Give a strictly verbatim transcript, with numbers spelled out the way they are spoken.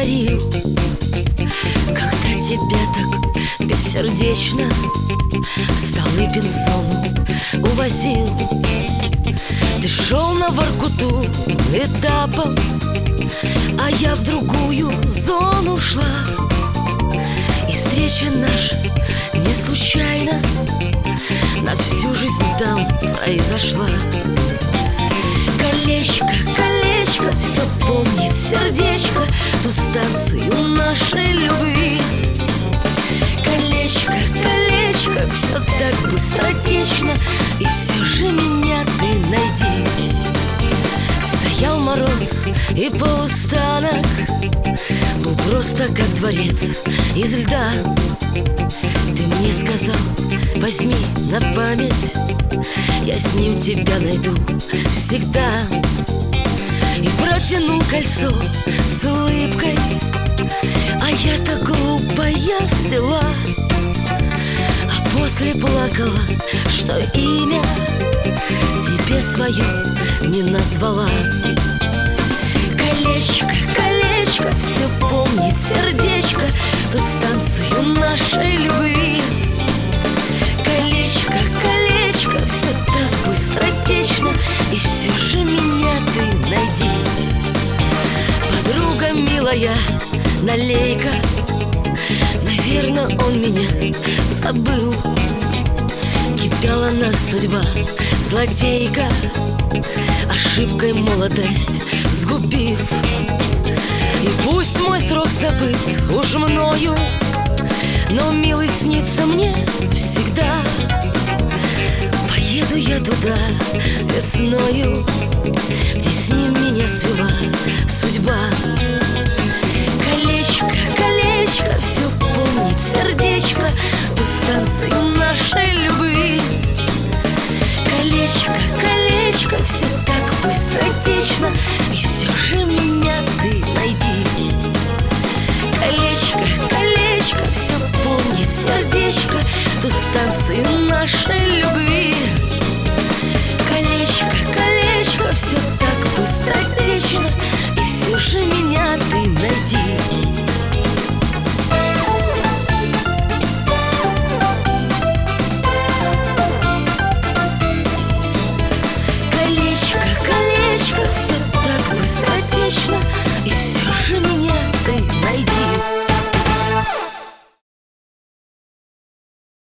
дарил, когда тебя так бессердечно Столыпин в зону увозил. Ты шел на Воркуту этапом, а я в другую зону шла. И встреча наша не случайно на всю жизнь там произошла. Колечко, колечко, все помнит сердечко, ту станцию нашей любви. Колечко, колечко, все так быстротечно, и все же меня ты найди. Стоял мороз и полустанок, был просто как дворец из льда. Ты мне сказал: возьми на память, я с ним тебя найду всегда. И протянул кольцо с улыбкой, а я-то глупая взяла. А после плакала, что имя тебе свое не назвала. Колечко, колечко, все помнит сердечко, ту станцию нашей любви. Колечко, колечко, все так быстротечно, и все же меня ты найди. Подруга милая, налей-ка, наверно, он меня забыл. Кидала нас судьба, злодейка, ошибкой молодость сгубив. И пусть мой срок забыт уж мною, но милый снится мне всегда. Поеду я туда весною, где с ним меня свела судьба. Колечко, колечко, все помнит сердечко, ту станцию нашей любви. Колечко, колечко, все так быстротечно, и все же меня ты найди. Колечко, колечко, все помнит сердечко, ту станцию нашей